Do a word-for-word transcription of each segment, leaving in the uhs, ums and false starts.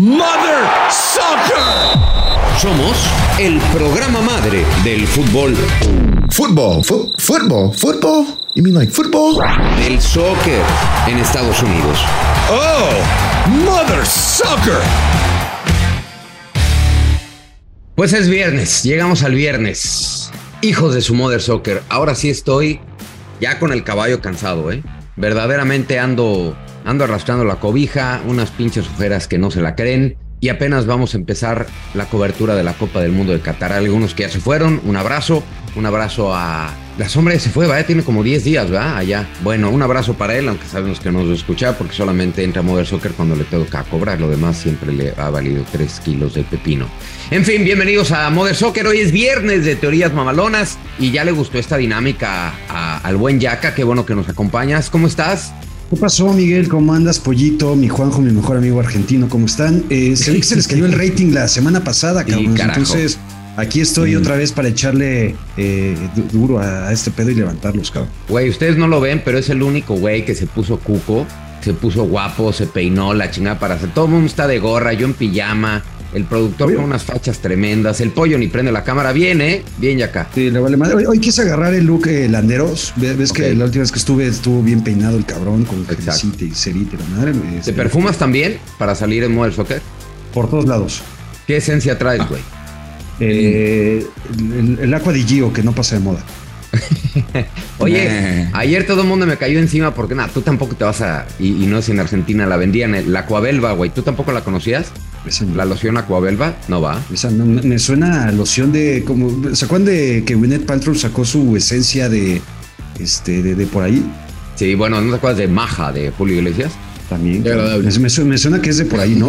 Mother Soccer. Somos el programa madre del fútbol. Fútbol, fu- fútbol, fútbol. You mean like football? Del soccer en Estados Unidos. Oh, Mother Soccer. Pues es viernes, llegamos al viernes. Hijos de su Mother Soccer. Ahora sí estoy ya con el caballo cansado, ¿eh? Verdaderamente ando, ando arrastrando la cobija, unas pinches ojeras que no se la creen. Y apenas vamos a empezar la cobertura de la Copa del Mundo de Qatar. Algunos que ya se fueron, un abrazo, un abrazo a... La sombra ya se fue, ¿verdad? Tiene como diez días, ¿verdad? Allá. Bueno, un abrazo para él, aunque sabemos que no nos va a escuchar porque solamente entra a Mother Soccer cuando le toca cobrar. Lo demás siempre le ha valido tres kilos de pepino. En fin, bienvenidos a Mother Soccer. Hoy es viernes de teorías mamalonas y ya le gustó esta dinámica a, al buen Yaka. Qué bueno que nos acompañas. ¿Cómo estás? ¿Qué pasó, Miguel? ¿Cómo andas, Pollito? Mi Juanjo, mi mejor amigo argentino, ¿cómo están? Eh, se ve que se les cayó el rating la semana pasada, cabrón. Sí, entonces, aquí estoy mm. otra vez para echarle eh, duro a, a este pedo y levantarlos, cabrón. Güey, ustedes no lo ven, pero es el único güey que se puso cuco, se puso guapo, se peinó la chingada para hacer. Todo el mundo está de gorra, yo en pijama. El productor Oye. con unas fachas tremendas. El pollo ni prende la cámara. Bien, ¿eh? Bien, ya acá. Sí, le vale madre. Hoy, hoy quise agarrar el look eh, Landeros. Ves okay. que la última vez que estuve estuvo bien peinado el cabrón con gelecita y cerita. La madre. ¿Te este, perfumas también para salir en Mother Soccer? Por todos lados. ¿Qué esencia traes, güey? Ah. Eh, el, el Aqua di Gio, que no pasa de moda. Oye, eh. ayer todo el mundo me cayó encima porque nada, tú tampoco te vas a... Y, y no es en Argentina, la vendían, la Aquabelva, güey. ¿Tú tampoco la conocías? Esa no. ¿La loción Aquabelva? No va. Esa no, me suena a loción de... como ¿se acuerdan de que Gwyneth Paltrow sacó su esencia de... Este, de, de por ahí? Sí, bueno, ¿no te acuerdas de Maja, de Julio Iglesias? También. Me, me, suena, me suena que es de por ahí, ¿no?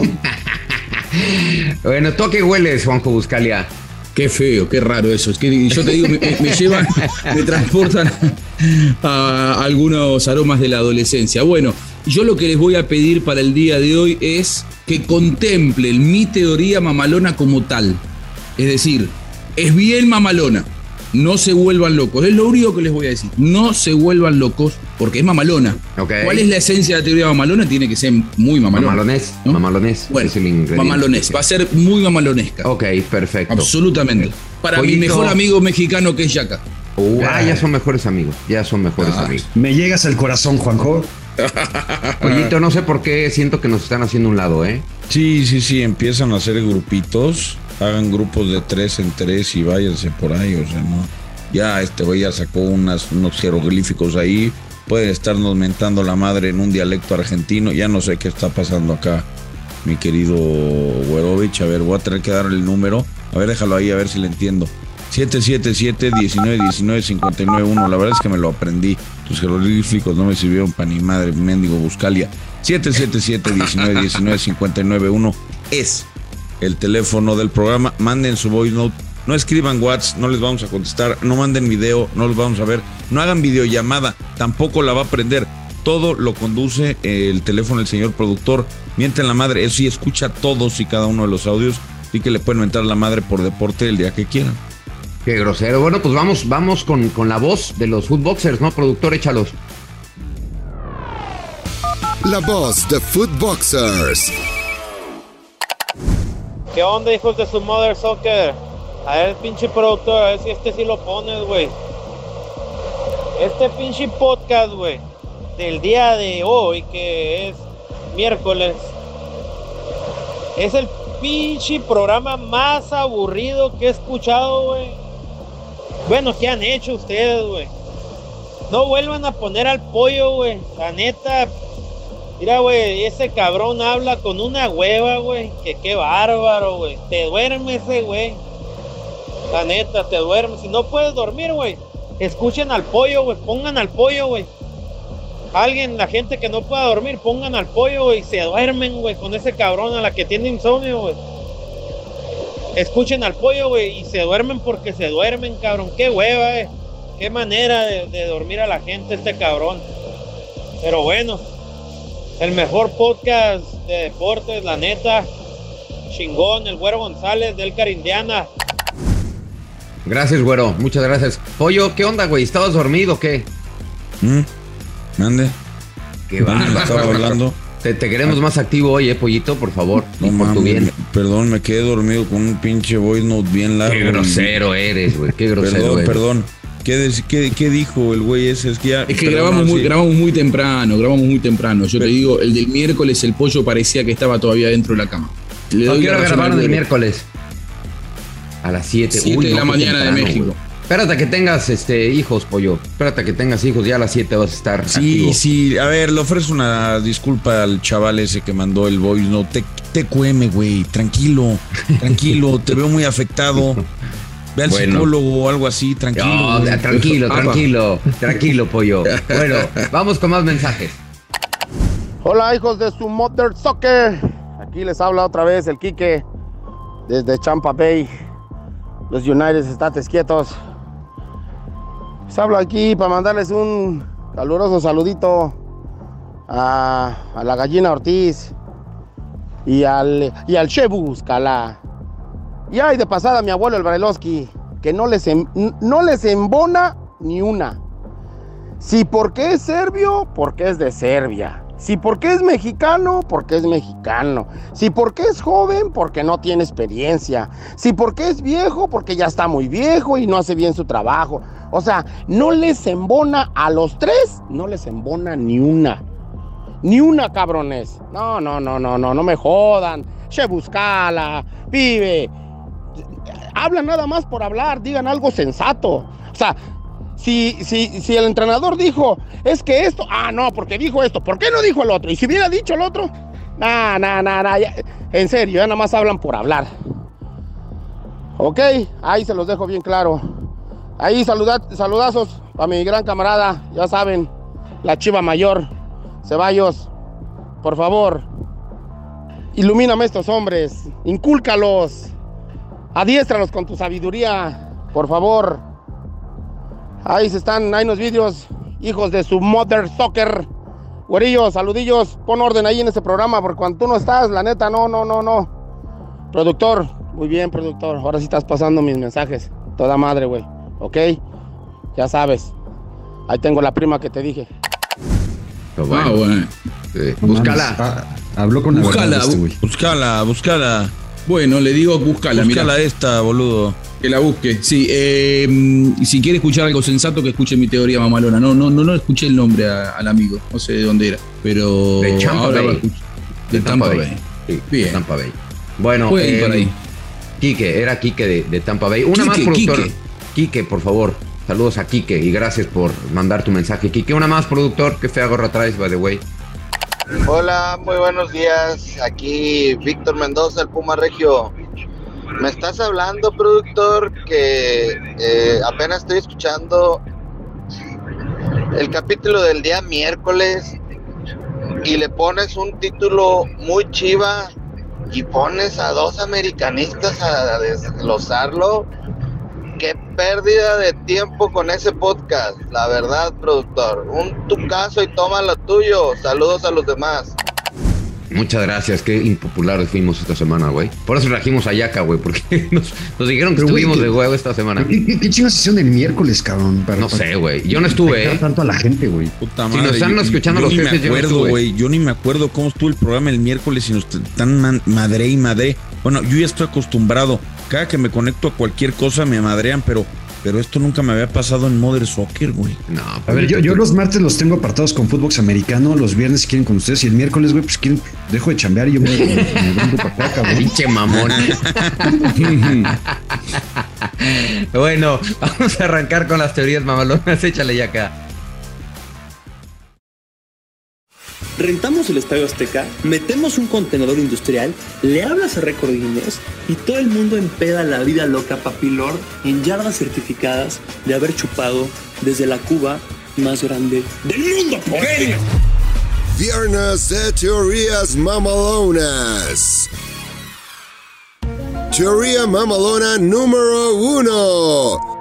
Bueno, ¿tú a qué hueles, Juanjo Buscalia? Qué feo, qué raro eso. Es que yo te digo, me, me llevan, me transportan a, a algunos aromas de la adolescencia. Bueno, yo lo que les voy a pedir para el día de hoy es que contemplen mi teoría mamalona como tal. Es decir, es bien mamalona. No se vuelvan locos. Es lo único que les voy a decir. No se vuelvan locos porque es mamalona. Okay. ¿Cuál es la esencia de la teoría mamalona? Tiene que ser muy mamalona. Mamalonés. ¿no? Mamalonés. Bueno, es el mamalonés. Va a ser muy mamalonesca. Ok, perfecto. Absolutamente. Okay. Para Pollito. Mi mejor amigo mexicano que es Yaka. Uh, ah, ya son mejores amigos. Ya son mejores ah. amigos. Me llegas al corazón, Juanjo. Pollito, no sé por qué siento que nos están haciendo un lado, ¿eh? Sí, sí, sí. Empiezan a hacer grupitos. Hagan grupos de tres en tres y váyanse por ahí, o sea, no. Ya este güey ya sacó unas, unos jeroglíficos ahí. Pueden estarnos mentando la madre en un dialecto argentino. Ya no sé qué está pasando acá, mi querido Güerovich. A ver, voy a tener que darle el número. A ver, déjalo ahí, a ver si le entiendo. siete siete siete, diecinueve diecinueve, cincuenta y nueve uno. La verdad es que me lo aprendí. Tus jeroglíficos no me sirvieron para ni madre, mendigo Buscalia. siete siete siete, diecinueve diecinueve, cincuenta y nueve uno es el teléfono del programa. Manden su voice note. No escriban WhatsApp, no les vamos a contestar. No manden video, no los vamos a ver. No hagan videollamada, tampoco la va a prender. Todo lo conduce el teléfono del señor productor. Mienten la madre, él sí escucha todos y cada uno de los audios. Así que le pueden mentar la madre por deporte el día que quieran. Qué grosero. Bueno, pues vamos, vamos con, con la voz de los Footboxers, ¿no? Productor, échalos. La voz de Footboxers. ¿Qué onda, hijos de su Mother Soccer? A ver, pinche productor, a ver si este sí lo pones, güey. Este pinche podcast, güey, del día de hoy, que es miércoles, es el pinche programa más aburrido que he escuchado, güey. Bueno, ¿qué han hecho ustedes, güey? No vuelvan a poner al pollo, güey. La neta, mira, güey, ese cabrón habla con una hueva, güey. Que qué bárbaro, güey. Te duerme ese, güey. La neta, te duermes. Si no puedes dormir, güey, escuchen al pollo, güey. Pongan al pollo, güey. Alguien, la gente que no pueda dormir, pongan al pollo, güey. Y se duermen, güey, con ese cabrón a la que tiene insomnio, güey. Escuchen al pollo, güey, y se duermen porque se duermen, cabrón. Qué hueva, eh. Qué manera de, de dormir a la gente este cabrón. Pero bueno, el mejor podcast de deportes, la neta. Chingón, el Güero González de Elcar, Indiana. Gracias, güero, muchas gracias. Pollo, ¿qué onda, güey? ¿Estabas dormido o qué? ¿Mm? ¿Mande? Qué bárbaro. Estaba hablando. Te, te queremos más activo hoy, eh, Pollito, por favor. No y por mames, tu bien. me- perdón, me quedé dormido con un pinche voice note bien largo. Qué grosero eres, güey. Qué grosero Perdón, eres. perdón. ¿Qué, des- qué, qué dijo el güey ese? Es que, ya, Es que perdón, grabamos muy, sí. grabamos muy temprano, grabamos muy temprano. Yo te digo, el del miércoles el pollo parecía que estaba todavía dentro de la cama. Le ¿A doy qué la hora razón grabaron al el güero. miércoles? A las siete. Siete de la qué mañana de temprano, México. güey. Espérate a que tengas este, hijos, Pollo. Espérate a que tengas hijos, ya a las siete vas a estar Sí, activo. sí, a ver, le ofrezco una disculpa al chaval ese que mandó el voice note. Te, te cueme, güey, tranquilo, tranquilo, te veo muy afectado. Ve al Bueno. psicólogo o algo así, tranquilo. No, güey. tranquilo, Apa. tranquilo, tranquilo, Pollo. Bueno, vamos con más mensajes. Hola, hijos de su Mother Soccer. Aquí les habla otra vez el Quique desde Champa Bay, los United States quietos. Les hablo aquí para mandarles un caluroso saludito a, a la gallina Ortiz y al, y al Chebus Cala. Y ay, de pasada a mi abuelo el Brailovsky, que no les, em- no les embona ni una. Si porque es serbio, porque es de Serbia. Si porque es mexicano, porque es mexicano. Si porque es joven, porque no tiene experiencia. Si porque es viejo, porque ya está muy viejo y no hace bien su trabajo. O sea, no les embona a los tres, no les embona ni una. Ni una, cabrones. No, no, no, no, no, no me jodan. Che buscala, pibe. Hablan nada más por hablar, digan algo sensato. O sea, si, si, si el entrenador dijo, es que esto, ah, no, porque dijo esto, ¿por qué no dijo el otro? Y si hubiera dicho el otro, nah, nah, nah, nah, ya, en serio, ya nada más hablan por hablar. Ok, ahí se los dejo bien claro. Ahí saluda, saludazos a mi gran camarada, ya saben, la Chiva Mayor, Ceballos, por favor, ilumíname a estos hombres, incúlcalos, adiéstralos con tu sabiduría, por favor. Ahí se están, hay unos vídeos, hijos de su Mother Soccer. Güerillos, saludillos, pon orden ahí en este programa, porque cuando tú no estás, la neta, no, no, no, no. Productor, muy bien, productor, ahora sí estás pasando mis mensajes, toda madre, güey, ¿ok? Ya sabes, ahí tengo la prima que te dije. Pero Ah, bueno, bueno. sí. No Búscala. mames, ah, habló con la Búscala, verdad este güey. Buscala, buscala. Bueno, le digo, búscala, mira. Buscala esta, boludo. Que la busque. Sí, eh, y si quiere escuchar algo sensato, que escuche mi teoría mamalona. No, no, no, no escuché el nombre a- al amigo. No sé de dónde era. Pero De Tampa ahora Bay. va a escuchar. De Tampa Bay. Sí, Bien. de Tampa Bay. Bueno, Pueden ir eh, por ahí. Quique, era Quique de, de Tampa Bay. Una Quique, más, productor. Quique. Quique, por favor. Saludos a Quique y gracias por mandar tu mensaje. Quique, una más, productor. Qué fea gorra traes, by the way. Hola, muy buenos días. Aquí Víctor Mendoza, el Puma Regio. Me estás hablando, productor, que eh, apenas estoy escuchando el capítulo del día miércoles y le pones un título muy chiva y pones a dos americanistas a desglosarlo. Qué pérdida de tiempo con ese podcast, la verdad, productor. Un tu caso y toma lo tuyo. Saludos a los demás. Muchas gracias, qué impopulares fuimos esta semana, güey. Por eso trajimos a Yaka, güey, porque nos, nos dijeron que Pero, güey, estuvimos ¿qué- de huevo esta semana. ¿Qué, qué, qué chingados hicieron el miércoles, cabrón? Para- No para- sé, güey. Yo no estuve, afectar ¿eh? tanto a la gente, güey. Puta Si madre. nos están yo- escuchando yo los ni me jefes, yo no acuerdo, estuve. güey. Yo ni me acuerdo cómo estuvo el programa el miércoles y nos están man- madre y madre. Bueno, yo ya estoy acostumbrado. Cada que me conecto a cualquier cosa me madrean, pero, pero esto nunca me había pasado en Mother Soccer, güey. No, A ver, yo, yo los martes los tengo apartados con Footbox americano, los viernes quieren con ustedes y el miércoles, güey, pues quieren, dejo de chambear y yo me, me, me vengo para acá, cabrón. Pinche mamón. Bueno, vamos a arrancar con las teorías mamalonas. Échale ya acá. Rentamos el Estadio Azteca, metemos un contenedor industrial, le hablas a Récord Guinness y todo el mundo empeda la vida loca Papi Lord en yardas certificadas de haber chupado desde la Cuba más grande del mundo, porteño. Viernes de teorías mamalonas. Teoría mamalona número uno.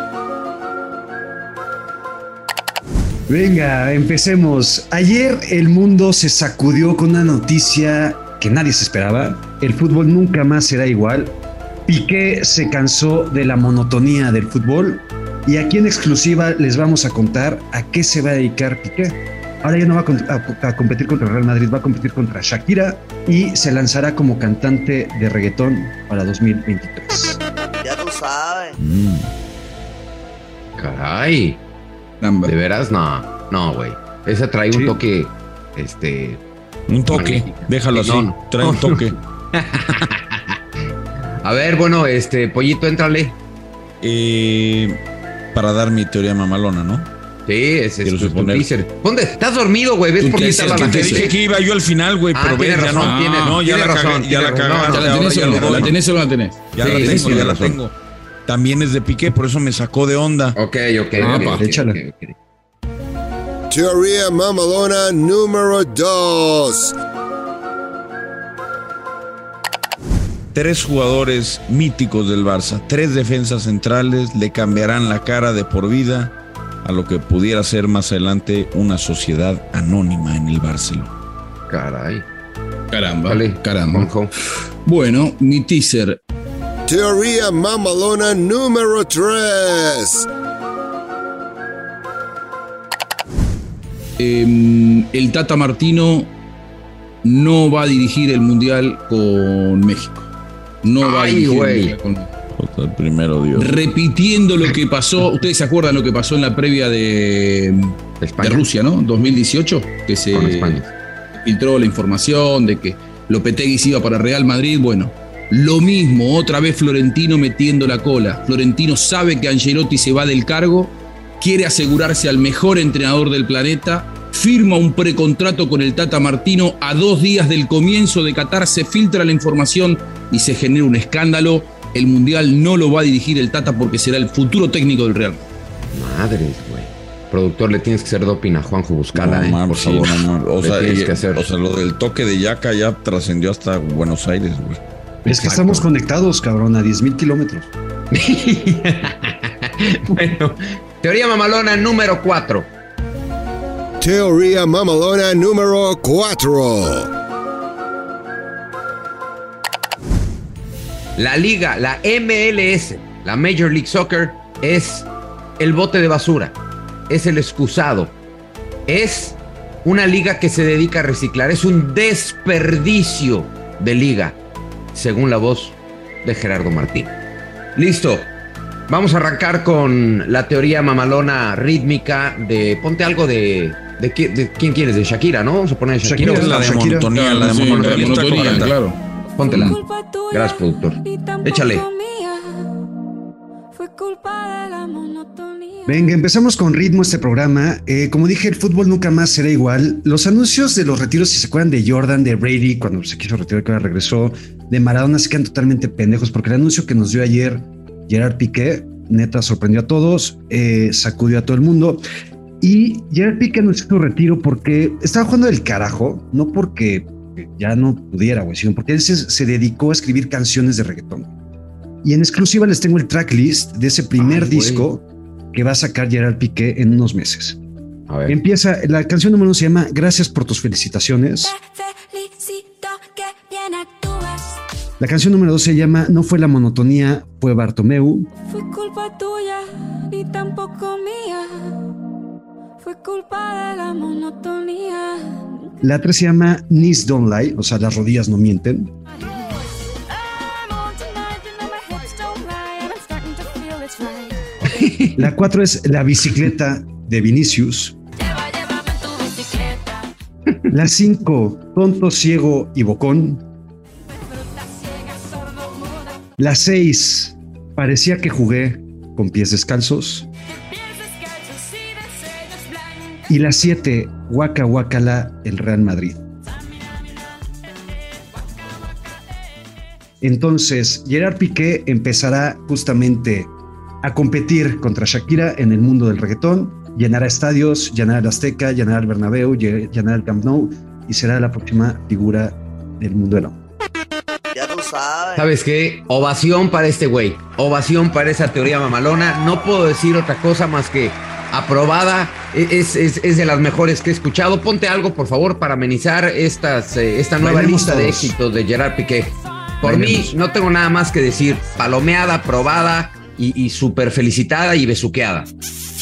Venga, empecemos. Ayer el mundo se sacudió con una noticia que nadie se esperaba. El fútbol nunca más será igual. Piqué se cansó de la monotonía del fútbol y aquí en exclusiva les vamos a contar a qué se va a dedicar Piqué. Ahora ya no va a, con- a- a competir contra el Real Madrid, va a competir contra Shakira y se lanzará como cantante de reggaetón para dos mil veintitrés. Ya tú sabes. Mm. Caray. Caramba. ¿De veras? No, no, güey. Esa trae un Sí. toque, este... Un toque, magnífica. déjalo así, No. trae un toque. A ver, bueno, este, Pollito, éntrale. Eh, para dar mi teoría mamalona, ¿no? Sí, ese es Quiero tu, tu suponer. teaser. ¿Dónde? ¿Estás dormido, güey? ¿Ves Tu por qué teaser, estaba tu la Te teaser. gente? dije que iba yo al final, güey, Ah, pero tienes ves, ya razón, no. tienes- no, ya tienes la, razón, cagué, ya tienes la razón. cagaste. No, ¿Ya la ahora tenés ya o lo no? doy. ¿La tenés o no la tenés? Ya Sí, la sí, tengo, sí, ya tienes la razón. tengo. También es de Piqué, por eso me sacó de onda. Ok, ok, Ah, ok, pa. ok, Échala. ok, ok. Teoría mamalona número dos. Tres jugadores míticos del Barça, tres defensas centrales, le cambiarán la cara de por vida a lo que pudiera ser más adelante una sociedad anónima en el Barcelona. Caray. Caramba, Dale, caramba. Juanjo. Bueno, mi teaser. Teoría mamalona número tres. Eh, el Tata Martino no va a dirigir el Mundial con México. No va a Ay, dirigir güey. el Mundial con México. Puta, el primero Dios. Repitiendo lo que pasó, ustedes se acuerdan lo que pasó en la previa de, de España. Rusia, ¿no? dos mil dieciocho, que se Con España. filtró la información de que Lopetegui se iba para Real Madrid. Bueno, lo mismo, otra vez Florentino metiendo la cola. Florentino sabe que Ancelotti se va del cargo, quiere asegurarse al mejor entrenador del planeta, firma un precontrato con el Tata Martino. A dos días del comienzo de Qatar se filtra la información y se genera un escándalo. El Mundial no lo va a dirigir el Tata porque será el futuro técnico del Real. Madres, güey. Productor, le tienes que hacer doping a Juanjo Buscala, No, eh, man, por sí, favor. no, man. O Le sea, tienes y- que hacer. o sea, lo del toque de yaca ya trascendió hasta Buenos Aires, güey. Es que Exacto. estamos conectados, cabrón, a diez mil kilómetros. Bueno, teoría mamalona número cuatro. Teoría mamalona número cuatro. La liga, la M L S, la Major League Soccer, es el bote de basura, es el excusado, es una liga que se dedica a reciclar, es un desperdicio de liga, según la voz de Gerardo Martín. Listo, vamos a arrancar con la teoría mamalona rítmica de, ponte algo de, de, qué- de ¿quién quieres? De Shakira, ¿no? Vamos a poner Shakira. Shakira, La de Shakira. monotonía, la de Sí, monotonía. la está monotonía, correcta. claro. Póntela. Culpa tuya, Gracias, productor. y tampoco Échale. mía. Fue culpa de la monotonía. Venga, empezamos con ritmo este programa. Eh, como dije, el fútbol nunca más será igual. Los anuncios de los retiros, si se acuerdan de Jordan, de Brady, cuando se quiso retirar, que ahora regresó, de Maradona, se quedan totalmente pendejos, porque el anuncio que nos dio ayer Gerard Piqué, neta, sorprendió a todos, eh, sacudió a todo el mundo. Y Gerard Piqué anunció su retiro porque estaba jugando del carajo, no porque ya no pudiera, güey, sino porque él se, se dedicó a escribir canciones de reggaetón. Y en exclusiva les tengo el tracklist de ese primer Ay, güey. disco que va a sacar Gerard Piqué en unos meses. A ver. Empieza, la canción número uno se llama Gracias por tus felicitaciones. Te felicito que bien actúas. La canción número dos se llama No fue la monotonía, fue Bartomeu. Fue culpa tuya y tampoco mía. Fue culpa de la monotonía. La tres se llama Knees Don't Lie, o sea, las rodillas no mienten. I'm on tonight, you know my hips don't lie, and I'm starting to feel it's right. La cuatro es La bicicleta de Vinicius. Lleva, llévame en tu bicicleta. La cinco, Tonto, Ciego y Bocón. Fruta ciega, sordo, muda. La seis, Parecía que jugué con pies descalzos. Pies descalzos y de sellos blancos. Y la siete, Waka Wakala, el Real Madrid. Entonces, Gerard Piqué empezará justamente a competir contra Shakira en el mundo del reggaetón, llenará estadios, llenará el Azteca, llenará el Bernabéu, lle- llenará el Camp Nou y será la próxima figura del mundo del hombre. Ya tú sabes. ¿Sabes qué? Ovación para este güey. Ovación para esa teoría mamalona. No puedo decir otra cosa más que aprobada. Es, es, es de las mejores que he escuchado. Ponte algo, por favor, para amenizar estas, eh, esta nueva Bailemos lista de todos. éxitos de Gerard Piqué. Por Bailemos. mí, no tengo nada más que decir. Palomeada, aprobada y, y súper felicitada y besuqueada.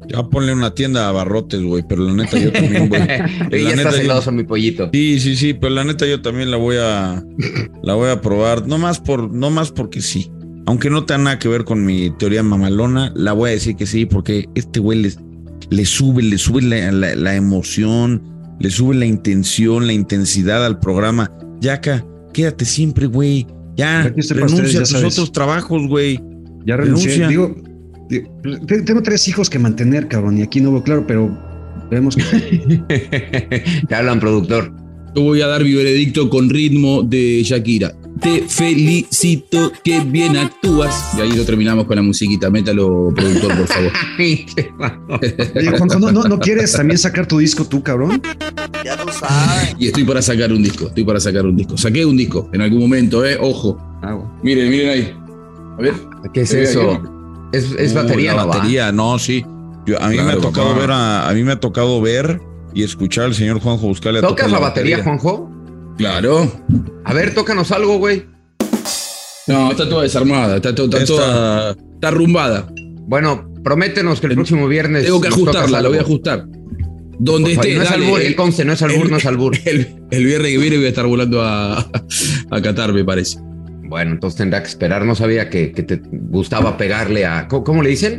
Ya ponle una tienda a abarrotes, güey, pero la neta yo también, güey. Ya estás celoso, mi pollito. Sí, sí, sí, pero la neta yo también la voy a la voy a probar, no más por no más porque sí. Aunque no tenga nada que ver con mi teoría mamalona, la voy a decir que sí, porque este güey le, le sube, le sube la, la, la emoción, le sube la intención, la intensidad al programa. Yaca, quédate siempre, güey. Ya, renuncia ustedes, ya a tus sabes. otros trabajos, güey. Ya renuncié. Digo, tengo tres hijos que mantener, cabrón, y aquí no hubo claro, pero vemos que... Te hablan, productor. Yo voy a dar mi veredicto con ritmo de Shakira. Te felicito, que bien actúas. Y ahí lo terminamos con la musiquita. Métalo, productor, por favor. Oye, Juanjo, ¿no, no, ¿no quieres también sacar tu disco tú, cabrón? Ya lo sabes. Y estoy para sacar un disco, estoy para sacar un disco. Saqué un disco en algún momento, ¿eh? Ojo. Ah, bueno. Miren, miren ahí. A ver. ¿Qué es eso? ¿Es, es uh, batería? La no batería, va? no, sí. Yo, a mí claro, me ha tocado papá. ver a, a mí me ha tocado ver y escuchar al señor Juanjo buscarle a ¿Tocas la batería, batería, Juanjo? Claro. A ver, tócanos algo, güey. No, está toda desarmada, está, to, está, está toda. Está arrumbada. Bueno, prométenos que el próximo viernes. Tengo que ajustarla, la voy a ajustar. Donde esté. No es albur, el conce, no es albur, no es albur. El, el viernes que viene voy a estar volando a, a Qatar, me parece. Bueno, entonces tendrá que esperar. No sabía que, que te gustaba pegarle a. ¿Cómo, cómo le dicen?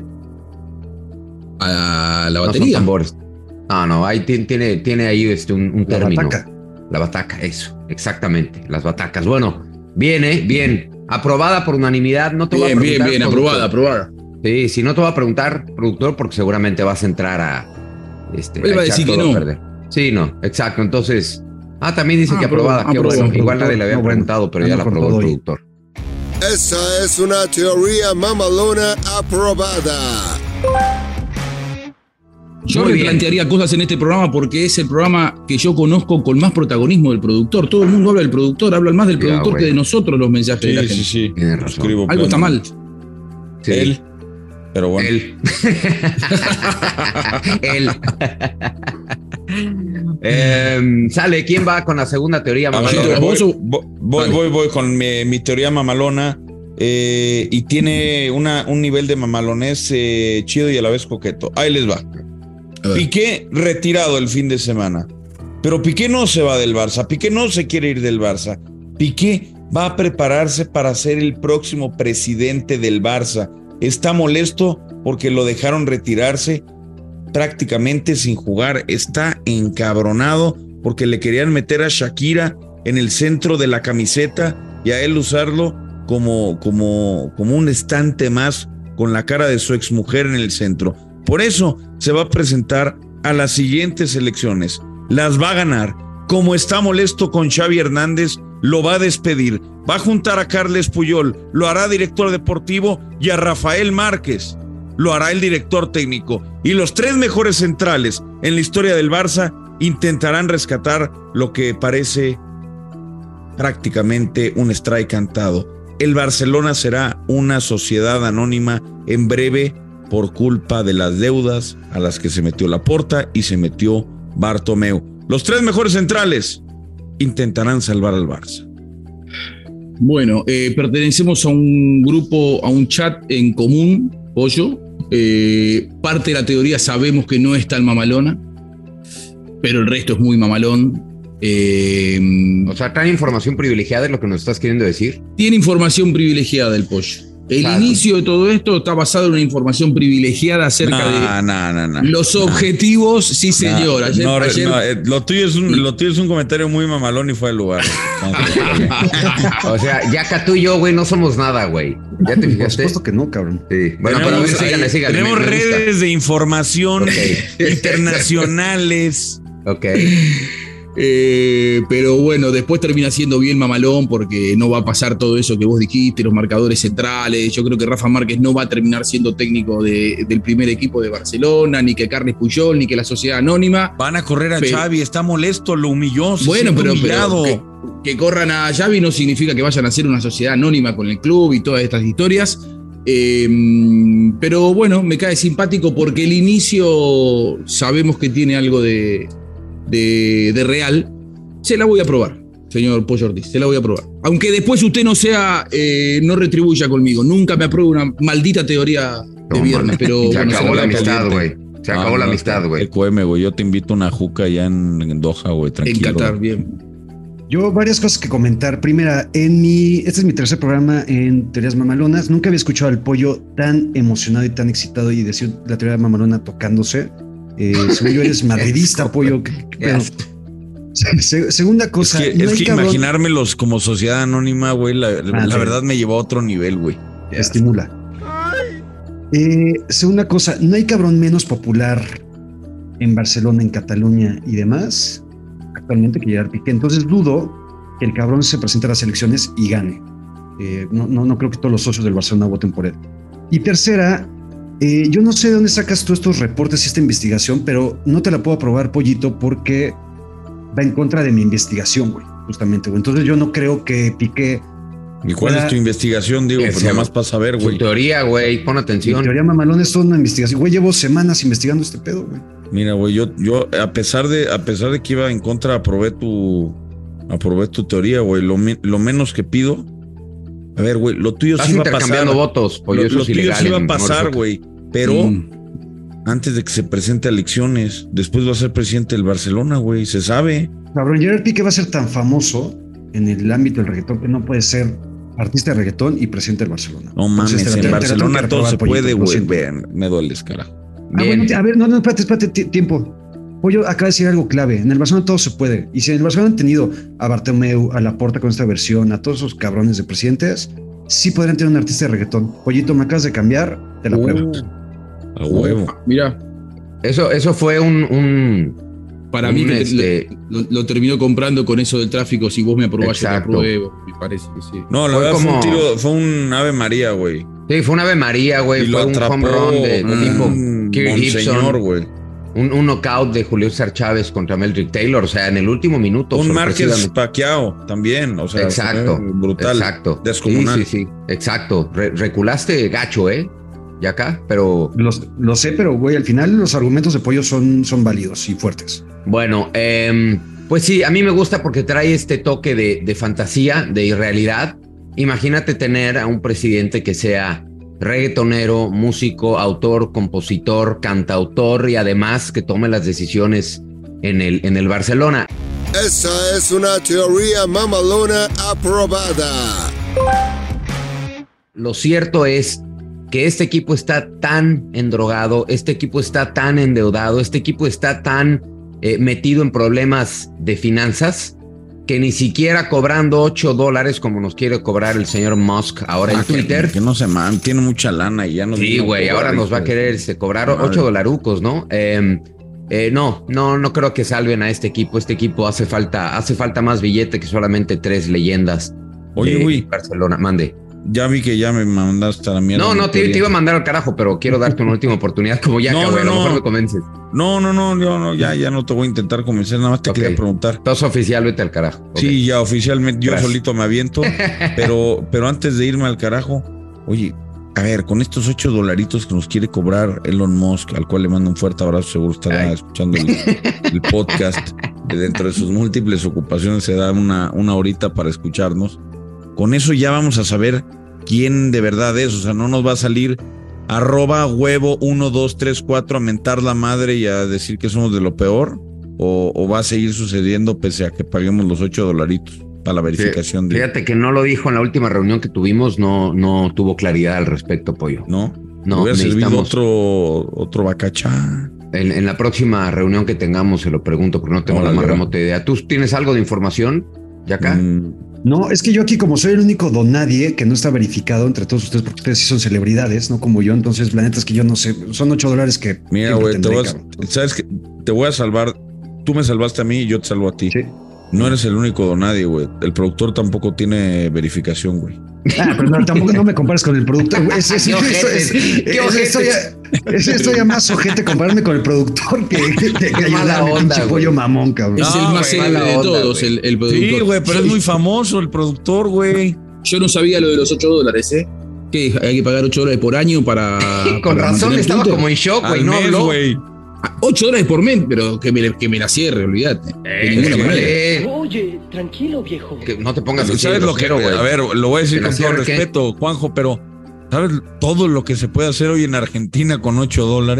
A la batería. No son tambores. No, no, ahí tiene, tiene, tiene ahí este, un, un término. La bataca. La bataca, eso, exactamente, las batacas. Bueno, viene, bien, aprobada por unanimidad. No te bien, voy a preguntar. Bien, bien, aprobada, aprobada. Sí, si no te voy a preguntar, productor, porque seguramente vas a entrar a. Este, Él va a decir que no. Sí, no, exacto. Entonces, ah, también dice ah, que aprobada. Aprobó, Qué aprobó, bueno. aprobó, Igual nadie le había no, preguntado, bueno, pero ya la aprobó el productor. Esa es una teoría mamalona aprobada. Yo me plantearía cosas en este programa porque es el programa que yo conozco con más protagonismo del productor. Todo el mundo habla del productor, hablan más del Ya, productor güey. que de nosotros los mensajes Sí, de la sí, gente. sí. Tienes razón. Escribo Algo está mal. Sí. Él. Pero bueno. Él. Él. eh, sale, ¿quién va con la segunda teoría? A ver, mamalona? voy, voy, voy, voy, voy con mi, mi teoría mamalona. Eh, y tiene una, un nivel de mamalonés eh, chido y a la vez coqueto. Ahí les va. Piqué retirado el fin de semana. Pero Piqué no se va del Barça. Piqué no se quiere ir del Barça. Piqué va a prepararse para ser el próximo presidente del Barça. Está molesto porque lo dejaron retirarse prácticamente sin jugar. Está encabronado porque le querían meter a Shakira en el centro de la camiseta y a él usarlo como, como, como un estante más con la cara de su exmujer en el centro. Por eso se va a presentar a las siguientes elecciones. Las va a ganar. Como está molesto con Xavi Hernández, lo va a despedir. Va a juntar a Carles Puyol, lo hará director deportivo, y a Rafael Márquez lo hará el director técnico. Y los tres mejores centrales en la historia del Barça intentarán rescatar lo que parece prácticamente un strike cantado. El Barcelona será una sociedad anónima en breve por culpa de las deudas a las que se metió Laporta y se metió Bartomeu. Los tres mejores centrales intentarán salvar al Barça. Bueno, eh, pertenecemos a un grupo, a un chat en común, Pollo. Eh, parte de la teoría sabemos que no es tan mamalona, pero el resto es muy mamalón. Eh, o sea, ¿trae información privilegiada de lo que nos estás queriendo decir? Tiene información privilegiada el Pollo. El Claro. inicio de todo esto está basado en una información privilegiada acerca No, de no, no, no. los objetivos. Sí, señor. No, Ayer, no, ayer- no, eh, lo, tuyo es un, lo tuyo es un comentario muy mamalón y fue al lugar. O sea, Yaka, tú y yo, güey, no somos nada, güey. ¿Ya te Por fijaste? supuesto que no, cabrón. Sí. Bueno, Tenemos- pero a ver, síganle, síganle. Tenemos me- me gusta. redes de información Ok. internacionales. Ok. Eh, pero bueno, después termina siendo bien mamalón porque no va a pasar todo eso que vos dijiste, los marcadores centrales. Yo creo que Rafa Márquez no va a terminar siendo técnico de- del primer equipo de Barcelona, ni que Carles Puyol, ni que la Sociedad Anónima. Van a correr a Pero- Xavi, está molesto, lo humilló. se Bueno, siente pero, humillado. pero que, que corran a Xavi no significa que vayan a ser una sociedad anónima con el club y todas estas historias. Eh, pero bueno, me cae simpático porque el inicio sabemos que tiene algo de, de, de real. Se la voy a probar, señor Pollo Ortiz, se la voy a probar. Aunque después usted no sea, eh, no retribuya conmigo. Nunca me apruebe una maldita teoría de No, viernes, man. pero Se bueno, se acabó la la voy a amistad, probar. güey. Se acabó Ah, la no, amistad, güey. E Q M, güey. Yo te invito a una juca allá en, en Doha, güey. Tranquilo. En Qatar, bien. Yo varias cosas que comentar. Primera, en mi, este es mi tercer programa en Teorías Mamalonas. Nunca había escuchado al Pollo tan emocionado y tan excitado y decir la teoría mamalona tocándose. Eh, según yo eres madridista, Pollo. ¿Qué, qué pedo? Se, segunda cosa. Es que, no es hay que cabrón- imaginármelos como sociedad anónima, güey, la, Ah, la sí. verdad me llevó a otro nivel, güey. Te estimula. Eh, segunda cosa, no hay cabrón menos popular en Barcelona, en Cataluña y demás actualmente que Gerard Piqué. Entonces dudo que el cabrón se presente a las elecciones y gane. Eh, no, no, no creo que todos los socios del Barcelona voten por él. Y tercera, eh, yo no sé de dónde sacas tú estos reportes y esta investigación, pero no te la puedo aprobar, Pollito, porque va en contra de mi investigación, güey, justamente, güey. Entonces yo no creo que Piqué... ¿Y cuál pueda- es tu investigación? Digo, Que pues se- nada más para saber, Su güey. teoría, güey, pon Mi atención. teoría mamalón es toda una investigación. Güey, llevo semanas investigando este pedo, güey. Mira, güey, yo, yo a pesar de, a pesar de que iba en contra, aprobé tu, aprobé tu teoría, güey. Lo, me- lo menos que pido. A ver, güey, lo tuyo Estás sí va a pasar. intercambiando votos, pollo, Lo, eso lo es tuyo ilegal sí va a en pasar, Morso. güey. Pero Mm. antes de que se presente a elecciones, después va a ser presidente del Barcelona, güey. Se sabe. Cabrón, Gerard Piqué va a ser tan famoso en el ámbito del reggaetón que no puede ser artista de reggaetón y presidente del Barcelona. No mames, Entonces, te la- en te la- te la tengo Barcelona que todo reprobar, se Pollito, puede, lo güey. siento. Ven, me dueles, carajo. Ah, Bien. bueno, a ver, no, no, espérate, espérate, ti- tiempo. Pollo acaba de decir algo clave. En el Barcelona todo se puede. Y si en el Barcelona han tenido a Bartomeu, a Laporta con esta versión, a todos esos cabrones de presidentes, sí podrían tener un artista de reggaetón. Pollito, me acabas de cambiar, te la pruebo. A huevo. Mira, Eso, eso fue un, un para Un, mí que este- lo, lo- lo terminó comprando con eso del tráfico. Si vos me aprobás, yo te Exacto. apruebo. Me parece que sí. No, la Fue verdad fue como- un tiro, fue un Ave María, güey. Sí, fue un Ave María, güey. Y lo Fue un atrapó home run de, de tipo un Kirk monseñor, Gibson. güey. Un, un knockout de Julio César Chávez contra Meldrick Taylor. O sea, en el último minuto. Un Márquez sorpresivamente. Pacquiao también, o sea, Exacto. fue brutal, Exacto. descomunal. Sí, sí, sí. Exacto. Re- reculaste gacho, ¿eh? Ya acá, pero Los- lo sé, pero güey, al final los argumentos de Pollo son, son válidos y fuertes. bueno, em, pues sí, a mí me gusta porque trae este toque de, de fantasía, de irrealidad. Imagínate tener a un presidente que sea reggaetonero, músico, autor, compositor, cantautor y además que tome las decisiones en el, en el Barcelona. Esa es una teoría mamalona aprobada. Lo cierto es que este equipo está tan endrogado, este equipo está tan endeudado, este equipo está tan eh, metido en problemas de finanzas que ni siquiera cobrando ocho dólares como nos quiere cobrar el señor Musk ahora en Ah, que- Twitter. Que, no se man, tiene mucha lana y ya no. Sí, güey, ahora nos va a querer este, cobrar ocho dolarucos, ¿no? Eh, eh, no, no, no creo que salven a este equipo. Este equipo hace falta, hace falta más billete que solamente tres leyendas. Oye, de güey. Barcelona, mande. Ya vi que ya me mandaste a la mierda. No, no, te, quería. te iba a mandar al carajo, pero quiero darte una última oportunidad como ya, No, güey, a lo no, mejor no. me convences. No, no, no, yo no, ya, ya no te voy a intentar convencer, nada más te Ok. quería preguntar. Tos oficial, vete al carajo. Ok. Sí, ya oficialmente yo Gracias. solito me aviento, pero, pero antes de irme al carajo, oye, a ver, con estos ocho dolaritos que nos quiere cobrar Elon Musk, al cual le mando un fuerte abrazo, seguro estará Ay. escuchando el, el podcast, que dentro de sus múltiples ocupaciones se da una, una horita para escucharnos. Con eso ya vamos a saber quién de verdad es, o sea, no nos va a salir arroba huevo uno, dos, tres, cuatro a mentar la madre y a decir que somos de lo peor, o, o va a seguir sucediendo pese a que paguemos los ocho dolaritos para la verificación de... Fíjate que no lo dijo en la última reunión que tuvimos, no, no tuvo claridad al respecto, Pollo. ¿No? No, hubiera servido necesitamos- otro, otro bacachá. En, en la próxima reunión que tengamos se lo pregunto porque no tengo Órale, la más va. remota idea. ¿Tú tienes algo de información, Yaka? Mm, No, es que yo aquí, como soy el único don nadie que no está verificado entre todos ustedes, porque ustedes sí son celebridades, no como yo, entonces la neta es que yo no sé, son ocho dólares que. mira, siempre güey, te tendré, voy a- cabrón. ¿sabes qué? Te voy a salvar. Tú me salvaste a mí y yo te salvo a ti. Sí. No eres el único don nadie, güey. El productor tampoco tiene verificación, güey. Ah, pero no, tampoco no me compares con el productor, güey. Es, es, Qué es- ojetes, es- qué es- ojetes. estoy a- es- estoy a más ojete compararme con el productor que, que, que Qué mala ayudarme, onda, pinche güey. pollo mamón, cabrón. Es No, el más güey, célebre mala de onda, todos, güey. el, el productor. Sí, güey, pero Yo- es muy famoso el productor, güey. Yo no sabía lo de los ocho dólares, ¿eh? ¿Qué? ¿Hay que pagar ocho dólares por año para. Con para razón mantener estaba Twitter? como en shock, güey, Al no mes, habló. güey. Ah, ocho dólares por mes, pero que me, que me la cierre, olvídate. De ninguna manera. Eh, Oye, tranquilo, viejo. que no te pongas así ¿Sabes lo que? grosero, güey. A ver, lo voy a decir ¿Que la con todo cierre qué? respeto, Juanjo, pero ¿sabes todo lo que se puede hacer hoy en Argentina con ocho dólares?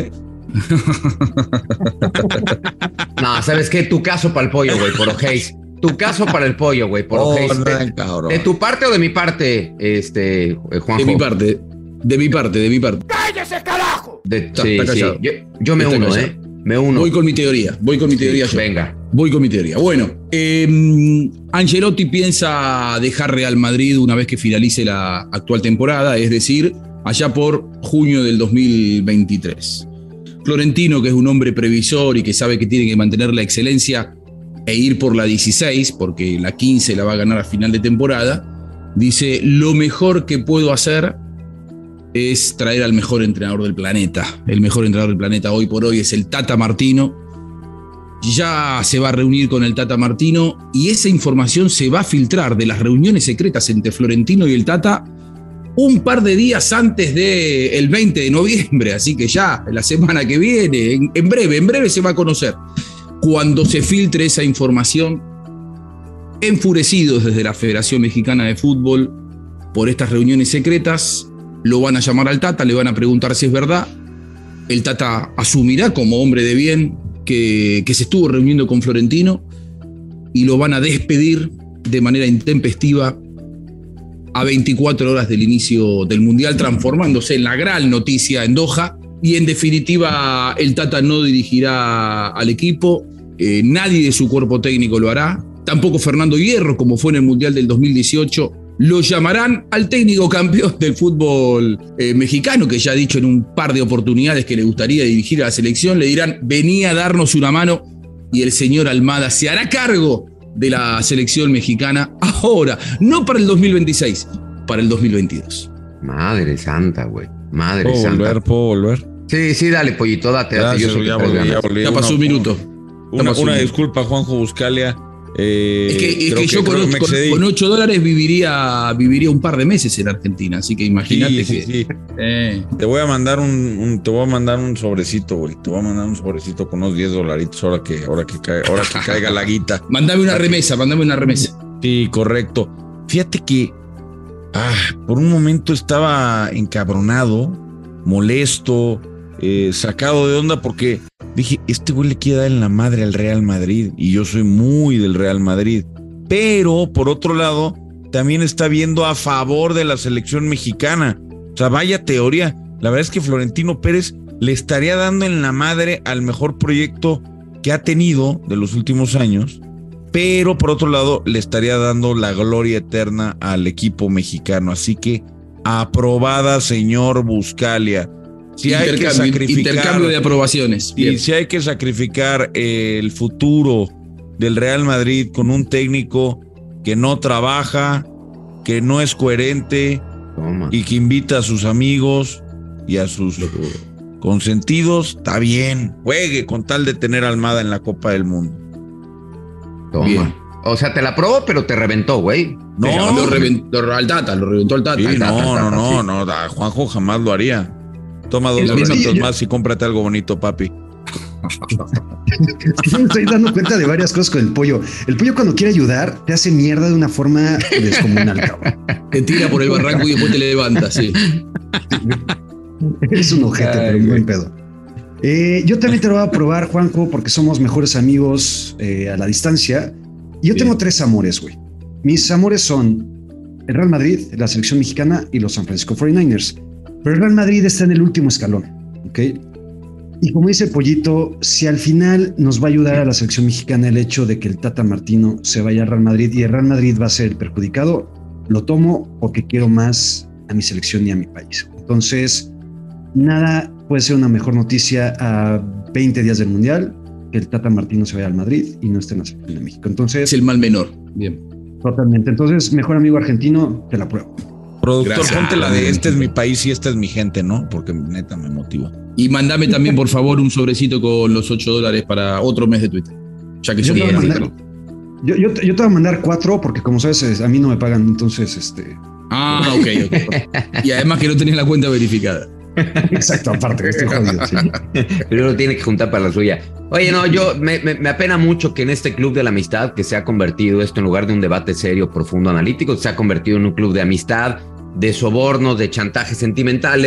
No, ¿sabes qué? Tu caso para el pollo, güey, por O'Hays. Tu caso para el pollo, güey, por Oh, O'Hays. no, ¿De, cabrón. ¿De tu parte o de mi parte, este, eh, Juanjo? De mi parte, de mi parte, de mi parte. ¡Cállese, carajo! De, Está- sí, está sí. callado. Yo, yo me Está uno, callado. ¿eh? Me uno. Voy con mi teoría, voy con mi teoría yo. Venga. Voy con mi teoría. Bueno, eh, Ancelotti piensa dejar Real Madrid una vez que finalice la actual temporada, es decir, allá por junio del dos mil veintitrés. Florentino, que es un hombre previsor y que sabe que tiene que mantener la excelencia e ir por la dieciséis, porque la quince la va a ganar a final de temporada, dice, lo mejor que puedo hacer es traer al mejor entrenador del planeta. El mejor entrenador del planeta hoy por hoy es el Tata Martino. Ya se va a reunir con el Tata Martino y esa información se va a filtrar de las reuniones secretas entre Florentino y el Tata un par de días antes del veinte de noviembre, así que ya la semana que viene, en, en breve, en breve se va a conocer. Cuando se filtre esa información, enfurecidos desde la Federación Mexicana de Fútbol por estas reuniones secretas, lo van a llamar al Tata, le van a preguntar si es verdad. El Tata asumirá como hombre de bien que, que se estuvo reuniendo con Florentino y lo van a despedir de manera intempestiva a veinticuatro horas del inicio del Mundial, transformándose en la gran noticia en Doha. Y en definitiva, el Tata no dirigirá al equipo, eh, nadie de su cuerpo técnico lo hará, tampoco Fernando Hierro, como fue en el Mundial del dos mil dieciocho. Lo llamarán al técnico campeón del fútbol eh, mexicano, que ya ha dicho en un par de oportunidades que le gustaría dirigir a la selección. Le dirán, vení a darnos una mano, y el señor Almada se hará cargo de la selección mexicana ahora, no para el dos mil veintiséis, para el dos mil veintidós. Madre santa, güey. Madre ¿Puedo santa. volver? ¿Puedo volver? Sí, sí, dale, pollito, date, date. Gracias, Yo sé que ya traes volví, ya ganas. volví. Ya pasó Una- un minuto. Una, Ya pasó una un minuto. disculpa, Juanjo Buscalia. Eh, Es que, es creo que yo con, creo que me ocho- con- excedí. con ocho dólares viviría, viviría un par de meses en Argentina, así que imagínate Sí, sí, que... sí. Eh, Te voy a mandar un, un- te voy a mandar un sobrecito, güey. Te voy a mandar un sobrecito con unos diez dolaritos ahora que, ahora que, cae- ahora que caiga la guita. Mándame una remesa, mándame una remesa. Sí, correcto. Fíjate que ah, por un momento estaba encabronado, molesto, eh, sacado de onda porque dije, este güey le quiere dar en la madre al Real Madrid y yo soy muy del Real Madrid. Pero, por otro lado, también está viendo a favor de la selección mexicana. O sea, vaya teoría. La verdad es que Florentino Pérez le estaría dando en la madre al mejor proyecto que ha tenido de los últimos años, pero por otro lado le estaría dando la gloria eterna al equipo mexicano. Así que aprobada, señor Buscalia. Si hay que Intercambio, sacrificar, intercambio de aprobaciones. y Bien. si hay que sacrificar eh, el futuro del Real Madrid con un técnico que no trabaja, que no es coherente Toma. y que invita a sus amigos y a sus consentidos, está bien, juegue con tal de tener a Almada en la Copa del Mundo. Toma. Bien. O sea, te la probó, pero te reventó, güey. No, Pero lo reventó al Tata, lo reventó al Tata. Sí, Al Tata, no, al Tata, no, sí. no, no, a Juanjo jamás lo haría. Toma dos Es que dolaritos sí, yo- más y cómprate algo bonito, papi. Es que yo me estoy dando cuenta de varias cosas con el pollo. El pollo, cuando quiere ayudar, te hace mierda de una forma descomunal, cabrón. Te tira por el barranco y después te levanta, sí. Eres un ojete, Ay, pero un güey. buen pedo. Eh, yo también te lo voy a probar, Juanjo, porque somos mejores amigos eh, a la distancia. Y yo Bien. tengo tres amores, güey. Mis amores son el Real Madrid, la selección mexicana y los San Francisco cuarenta y nueve ers. Pero el Real Madrid está en el último escalón, ¿ok? Y como dice el pollito, si al final nos va a ayudar a la selección mexicana el hecho de que el Tata Martino se vaya al Real Madrid y el Real Madrid va a ser el perjudicado, lo tomo porque quiero más a mi selección y a mi país. Entonces, nada puede ser una mejor noticia a veinte días del Mundial que el Tata Martino se vaya al Madrid y no esté en la selección de México. Entonces, Es el mal menor. Bien. totalmente. Entonces, mejor amigo argentino, te la pruebo. Productor, Gracias. ponte la de este es mi país y esta es mi gente, ¿no? Porque neta me motiva. Y mandame también, por favor, un sobrecito con los ocho dólares para otro mes de Twitter. Ya que Yo son te voy a Twitter. mandar- Yo, yo, te- yo te voy a mandar cuatro porque, como sabes, es- a mí no me pagan. Entonces, este. Ah, ok, ok. Y además que no tenés la cuenta verificada. Exacto, aparte, estoy jodido. Sí. Primero lo tiene que juntar para la suya. Oye, no, yo me, me, me apena mucho que en este club de la amistad, que se ha convertido esto en lugar de un debate serio, profundo, analítico, se ha convertido en un club de amistad, de sobornos, de chantajes sentimentales.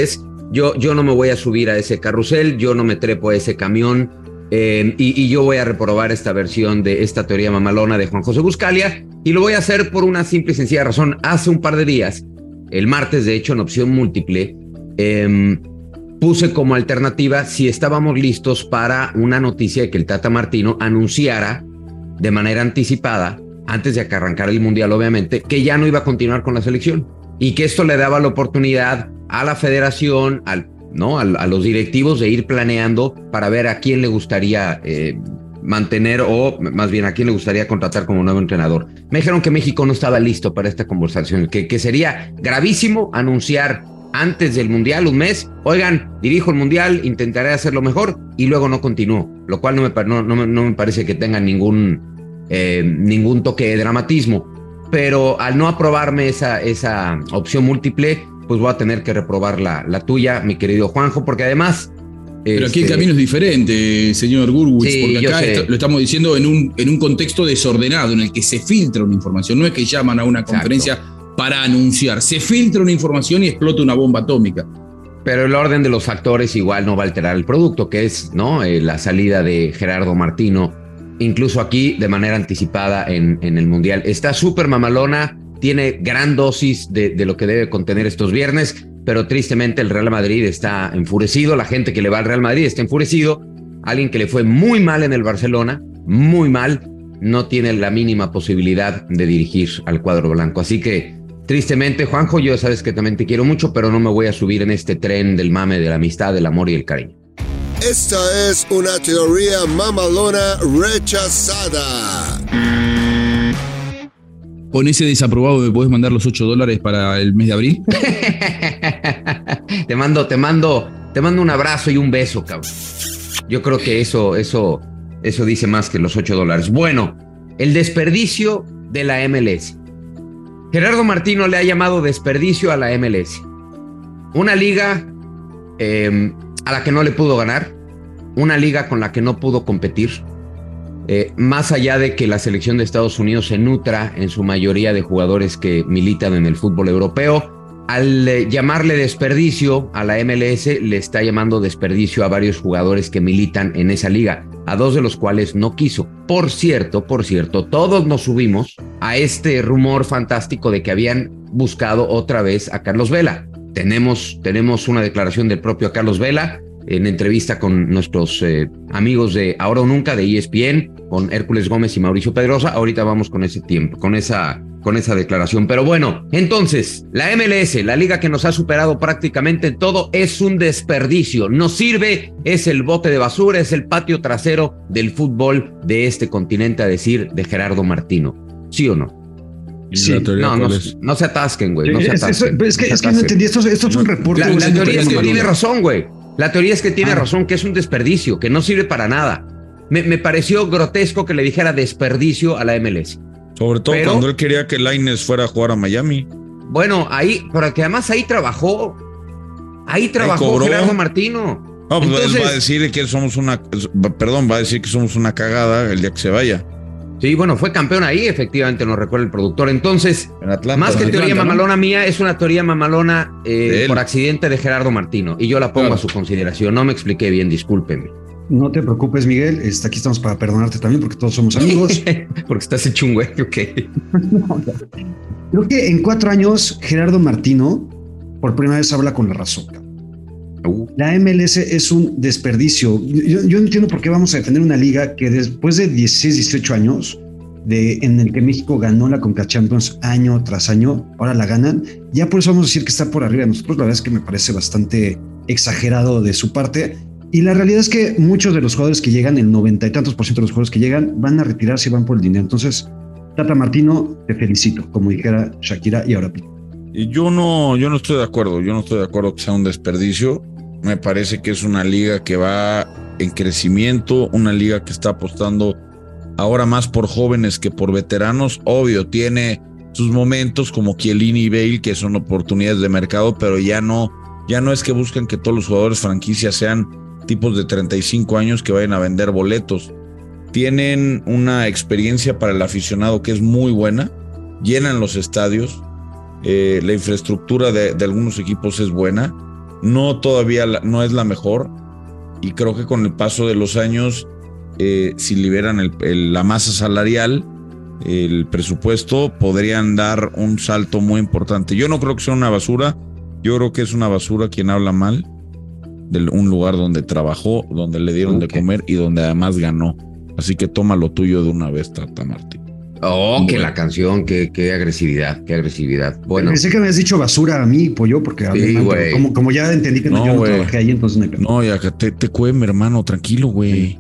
yo, yo no me voy a subir a ese carrusel, yo no me trepo a ese camión, eh, y, y yo voy a reprobar esta versión de esta teoría mamalona de Juan José Buscalia, y lo voy a hacer por una simple y sencilla razón. Hace un par de días, el martes de hecho en opción múltiple, eh, puse como alternativa si estábamos listos para una noticia de que el Tata Martino anunciara de manera anticipada, antes de que arrancara el Mundial obviamente, que ya no iba a continuar con la selección y que esto le daba la oportunidad a la federación, al, ¿no? a, a los directivos de ir planeando para ver a quién le gustaría eh, mantener o más bien a quién le gustaría contratar como nuevo entrenador. Me dijeron que México no estaba listo para esta conversación, que, que sería gravísimo anunciar antes del Mundial, un mes, oigan, dirijo el Mundial, intentaré hacerlo mejor y luego no continúo, lo cual no me, no, no, no me parece que tenga ningún, eh, ningún toque de dramatismo, pero al no aprobarme esa, esa opción múltiple, pues voy a tener que reprobar la, la tuya, mi querido Juanjo, porque además... Pero aquí este... el camino es diferente, señor Gurwitz, sí, porque acá está, lo estamos diciendo en un, en un contexto desordenado, en el que se filtra una información, no es que llaman a una conferencia... Exacto. Para anunciar, se filtra una información y explota una bomba atómica. Pero el orden de los factores igual no va a alterar el producto, que es, ¿no? Eh, la salida de Gerardo Martino, incluso aquí de manera anticipada en, en el Mundial. Está súper mamalona, tiene gran dosis de, de lo que debe contener estos viernes, pero tristemente el Real Madrid está enfurecido, la gente que le va al Real Madrid está enfurecido, alguien que le fue muy mal en el Barcelona, muy mal, no tiene la mínima posibilidad de dirigir al cuadro blanco. Así que tristemente, Juanjo, yo sabes que también te quiero mucho, pero no me voy a subir en este tren del mame, de la amistad, del amor y el cariño. Esta es una teoría mamalona rechazada. ¿Con ese desaprobado me puedes mandar los ocho dólares para el mes de abril? te mando, te mando, te mando un abrazo y un beso, cabrón. Yo creo que eso, eso, eso dice más que los ocho dólares. Bueno, el desperdicio de la M L S. Gerardo Martino le ha llamado desperdicio a la M L S. Una liga eh, a la que no le pudo ganar, una liga con la que no pudo competir, eh, más allá de que la selección de Estados Unidos se nutra en su mayoría de jugadores que militan en el fútbol europeo, al eh, llamarle desperdicio a la M L S, le está llamando desperdicio a varios jugadores que militan en esa liga, a dos de los cuales no quiso. Por cierto, por cierto, todos nos subimos a este rumor fantástico de que habían buscado otra vez a Carlos Vela. Tenemos, tenemos una declaración del propio Carlos Vela en entrevista con nuestros eh, amigos de Ahora o Nunca de E S P N, con Hércules Gómez y Mauricio Pedrosa. Ahorita vamos con ese tiempo, con esa, con esa declaración. Pero bueno, entonces, la M L S, la liga que nos ha superado prácticamente en todo, es un desperdicio. No sirve, es el bote de basura, es el patio trasero del fútbol de este continente, a decir de Gerardo Martino. ¿Sí o no? Sí. No, no, no se atasquen, güey. No se atasquen. Es, es, es, que, no es que no entendí. Esto, esto es un reporte. La, la teoría es que tiene razón, güey. La teoría es que tiene ah. razón, que es un desperdicio, que no sirve para nada. Me, me pareció grotesco que le dijera desperdicio a la M L S. Sobre todo pero, cuando él quería que Lainez fuera a jugar a Miami. Bueno, ahí, pero que además ahí trabajó. Ahí trabajó Gerardo Martino. No, pues Entonces, él va a decir que somos una, perdón, va a decir que somos una cagada el día que se vaya. Sí, bueno, fue campeón ahí, efectivamente, nos recuerda el productor. Entonces, Atlanta, más que teoría Atlanta, mamalona ¿no? mía, es una teoría mamalona eh, por accidente de Gerardo Martino. Y yo la pongo claro. a su consideración. No me expliqué bien, discúlpenme. No te preocupes, Miguel. Aquí estamos para perdonarte también, porque todos somos amigos. Porque estás hecho un güey, ok. No, creo que en cuatro años, Gerardo Martino, por primera vez, habla con la razón. Uh. La M L S es un desperdicio. Yo, yo no entiendo por qué vamos a defender una liga que después de dieciséis, dieciocho años de, en el que México ganó la Conca Champions año tras año, ahora la ganan. Ya por eso vamos a decir que está por arriba de nosotros. La verdad es que me parece bastante exagerado de su parte. Y la realidad es que muchos de los jugadores que llegan, el noventa y tantos por ciento de los jugadores que llegan, van a retirarse y van por el dinero. Entonces, Tata Martino, te felicito, como dijera Shakira y ahora Pico. Y yo no, yo no estoy de acuerdo, yo no estoy de acuerdo que sea un desperdicio. Me parece que es una liga que va en crecimiento, una liga que está apostando ahora más por jóvenes que por veteranos. Obvio, tiene sus momentos como Chiellini y Bale, que son oportunidades de mercado, pero ya no, ya no es que buscan que todos los jugadores franquicia sean tipos de treinta y cinco años que vayan a vender boletos. Tienen una experiencia para el aficionado que es muy buena, llenan los estadios, eh, la infraestructura de, de algunos equipos es buena. no todavía la, no es la mejor, y creo que con el paso de los años, eh, si liberan el, el, la masa salarial, el presupuesto, podrían dar un salto muy importante. Yo no creo que sea una basura, yo creo que es una basura quien habla mal de un lugar donde trabajó, donde le dieron okay. de comer y donde además ganó. Así que toma lo tuyo de una vez, Tata Martín. Oh, que la canción, qué, qué agresividad, qué agresividad. Bueno. Pensé que me habías dicho basura a mí, pollo, porque sí, mal, como, como ya entendí que no, no yo no trabajé ahí, entonces no. No, ya que te, te cueme, hermano, tranquilo, güey.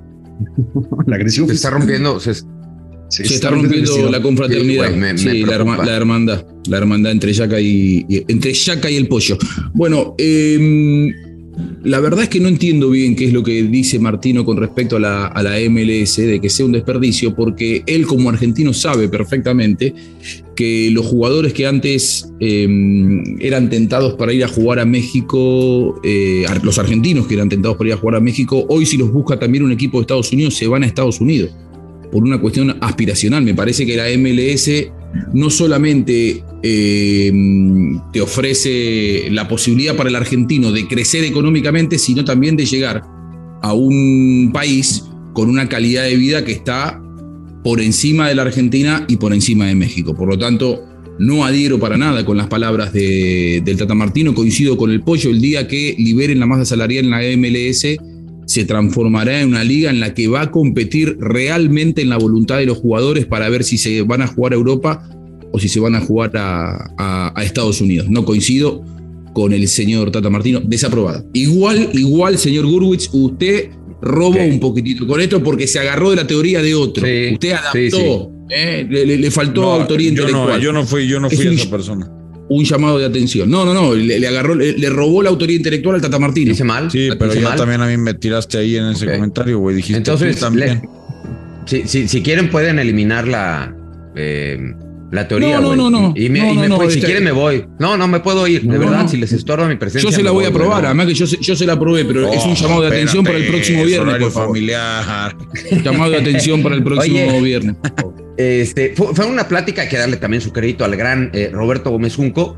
La agresión se está rompiendo, se, se, se está rompiendo vestido. La confraternidad. Sí, me, sí me la, herma, la hermandad, la hermandad entre Yaca y, y entre Yaca y el pollo. Bueno, eh, la verdad es que no entiendo bien qué es lo que dice Martino con respecto a la, a la M L S, de que sea un desperdicio, porque él como argentino sabe perfectamente que los jugadores que antes eh, eran tentados para ir a jugar a México, eh, los argentinos que eran tentados para ir a jugar a México, hoy si los busca también un equipo de Estados Unidos, se van a Estados Unidos, por una cuestión aspiracional. Me parece que la M L S no solamente eh, te ofrece la posibilidad para el argentino de crecer económicamente, sino también de llegar a un país con una calidad de vida que está por encima de la Argentina y por encima de México. Por lo tanto, no adhiero para nada con las palabras de, del Tata Martino, coincido con el pollo. El día que liberen la masa salarial en la M L S, se transformará en una liga en la que va a competir realmente en la voluntad de los jugadores para ver si se van a jugar a Europa o si se van a jugar a, a, a Estados Unidos. No coincido con el señor Tata Martino, desaprobada. Igual, igual, señor Gurwitz, usted robó okay. un poquitito con esto porque se agarró de la teoría de otro. Sí, usted adaptó, sí, sí. ¿eh? le, le, le faltó no, autoría yo intelectual. No, yo no fui, yo no fui esa persona. Un llamado de atención. No, no, no, le, le agarró, le, le robó la autoría intelectual al Tata Martino. ¿Dice mal? Sí, pero ya mal? también a mí me tiraste ahí en ese okay. comentario, güey. Dijiste entonces, tú también. Le, si, si, si quieren pueden eliminar la, eh, la teoría, No, no, no, no. Y, y, me, no, y me no, voy, no, si este... quieren me voy. No, no me puedo ir, de no, verdad, no. si les estorba mi presencia. Yo se la voy, voy a probar, no. además que yo, yo se la probé, pero oh, es un llamado de espérate, atención para el próximo viernes, por favor. Familiar. Llamado de atención para el próximo Oye, viernes. Este, fue, fue una plática, hay que darle también su crédito al gran eh, Roberto Gómez Junco.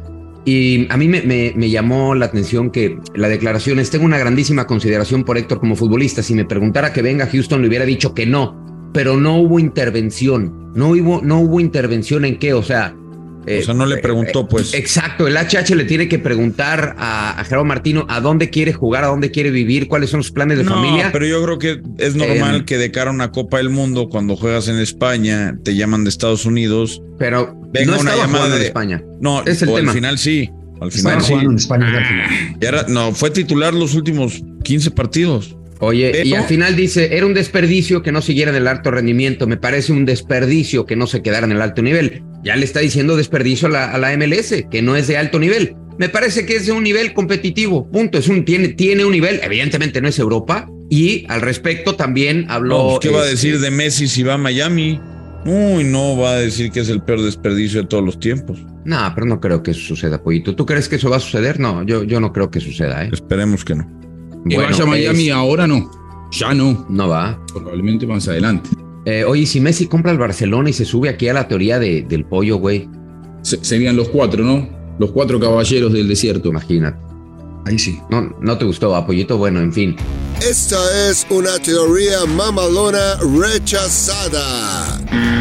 Y a mí me, me, me llamó la atención que la declaración es: tengo una grandísima consideración por Héctor como futbolista. Si me preguntara que venga a Houston le hubiera dicho que no, pero no hubo intervención. No hubo, no hubo intervención en qué, o sea... Eh, o sea, no le preguntó, pues. Exacto, el H H le tiene que preguntar a, a Gerardo Martino a dónde quiere jugar, a dónde quiere vivir, cuáles son sus planes de no, familia. No, pero yo creo que es normal eh, que de cara a una Copa del Mundo, cuando juegas en España, te llaman de Estados Unidos. Pero venga no una llamada de en España. No, es el o tema. Al final sí. Al final sí. En España, ah, y ahora, no, fue titular los últimos quince partidos. Oye, pero... y al final dice, era un desperdicio que no siguiera en el alto rendimiento. Me parece un desperdicio que no se quedara en el alto nivel. Ya le está diciendo desperdicio a la, a la M L S, que no es de alto nivel. Me parece que es de un nivel competitivo, punto. Es un, tiene, tiene un nivel, evidentemente no es Europa. Y al respecto también habló... No, ¿qué este, va a decir de Messi si va a Miami? Uy, no va a decir que es el peor desperdicio de todos los tiempos. No, pero no creo que eso suceda, Pollito. ¿Tú crees que eso va a suceder? No, yo, yo no creo que suceda, ¿eh? Esperemos que no. Que bueno, vaya a Miami es... ahora no. Ya no. No va. Probablemente más adelante. Eh, oye, si Messi compra el Barcelona y se sube aquí a la teoría de, del pollo, güey. Se, serían los cuatro, ¿no? Los cuatro caballeros del desierto. Imagínate. Ahí sí. No, no te gustó, ¿va, Pollito? Bueno, en fin. Esta es una teoría mamalona rechazada.